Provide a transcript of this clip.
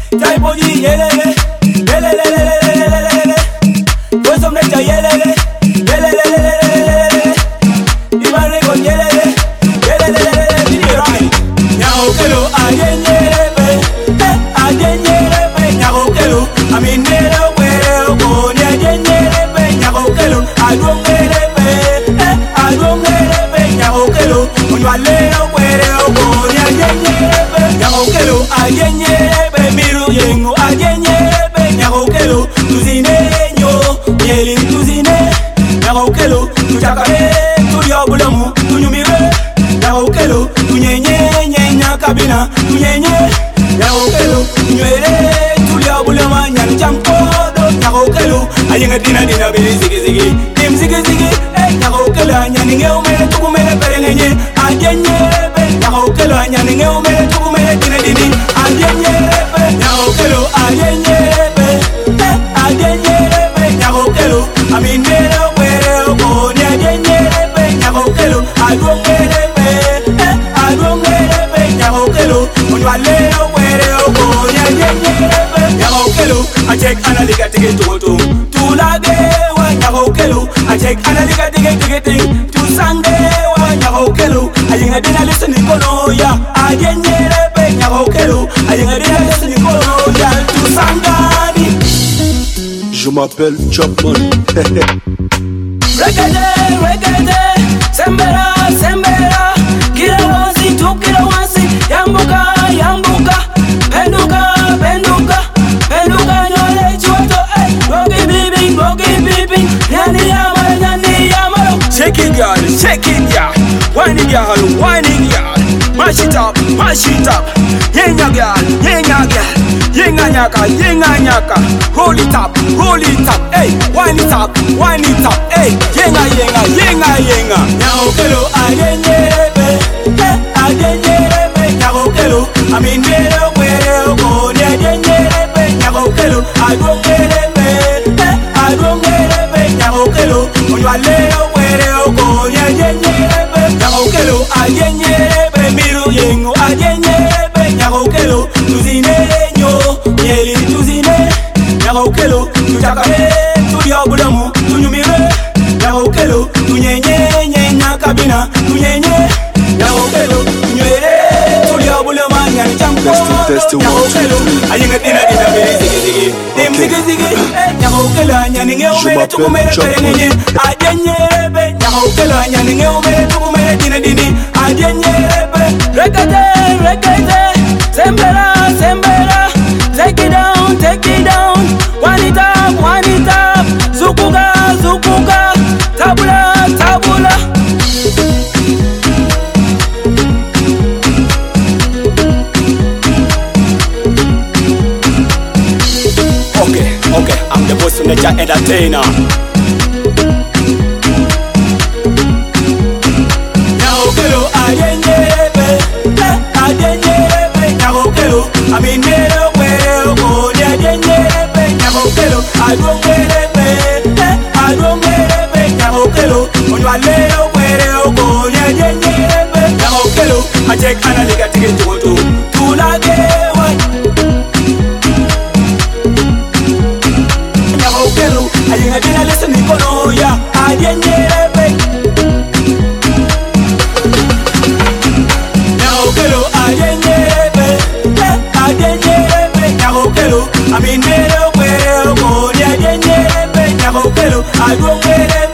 Taipoji yelele, yelele, pues hombre ya yelele, yelele, ibare con yelele, nyao kelo ayenyerebe, ayenyerebe nyao kelo, aminero kwero con ayenyerebe nyao kelo, adongerebe nyao kelo, onwalero kwero con ayenyerebe nyao kelo, ayenyerebe miru yengo ayenyerebe nyao kelo, tuzineño yeli tuzine nyao kelo, tuchakare tulio bulamu tunyumire nyao kelo, tunyenye nyakabina tunyenye nyao kelo, tunywere tulio bulama nyan champodo nyao kelo, ayenga dina bili zigi dim zigi nyao kelo, nyaninge umere tukumere perengenye ayenyerebe nyao kelo, nyaninge umere tukumere dina ayenyerebe nyao kelo, ayenyerebe nyao kelo, aminero kwero koni ayenyerebe nyao kelo, adongerebe nyao kelo, onwalero kwero koni ayenyerebe nyao kelo, achek analiga tike tugotum tulagewa nyao kelo, achek analiga tike ting tusangewa nyao kelo, ayenga dina listen kono ya ayenyerebe nyao kelo, ayenga dina listen kono ya tusangani. Je m'appelle Chapman. Reggae, sembera, kila wansi, yambuka, penduka, nyole chuoto, gogi bibi, nyani yamalo. Shake it, girl, whine it, girl, mash it up, yenga girl, yenga nyaka, roll it up, hey, whine it up, hey, yenga. Nyao kelo ayenyerebe, nyao kelo, aminero kwero koni ayenyerebe, nyao kelo, adongerebe, nyao kelo, onwalero kwero koni ayenyerebe, nyao kelo, ayenyerebe, miru yengo ayenyerebe, nyao kelo, tuzineño yeli tuzine, nyao kelo, tuchakare tulio bulamu tunyumire, nyao kelo, tunyenye nyakabina tunyenye, nyao kelo, tunywere tulio bulama nyani champo, nyao kelo, ayenga dina bili zigi nyao kelo, nyaninge umere tukumere perengenye ayenyerebe, nyao kelo, nyaninge umere tukumere dina ayenyerebe. Reggae, sembera, take it down, wind it up, zukuga, tabula. Okay, I'm the boss nature entertainer. Nyao kelo ayenyerebe, nyao kelo, aminero kwero koni ayenyerebe, nyao kelo, adongerebe, nyao kelo, onwalero kwero koni ayenyerebe, nyao kelo, achek analiga tike tugotum tulagewa nyao kelo, ayenga dina listen kono ya ayenyerebe. Nyao kelo ayenyerebe, nyao kelo, aminero kwero koni ayenyerebe, nyao kelo, adongerebe.